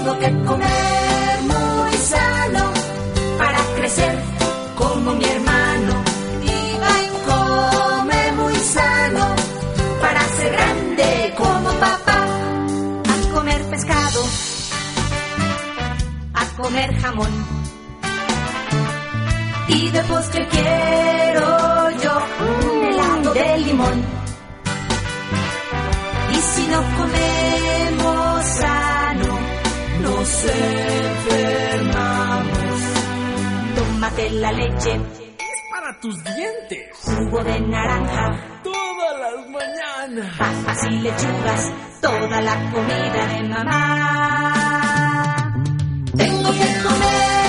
Tengo que comer muy sano para crecer como mi hermano. Viva y come muy sano para ser grande como papá. A comer pescado, a comer jamón. Y de postre quiero yo un helado de limón. Y si no comemos sano, nos enfermamos. Tómate la leche, es para tus dientes. jugo de naranja, Todas las mañanas. papas y lechugas, toda la comida de mamá. Tengo que comer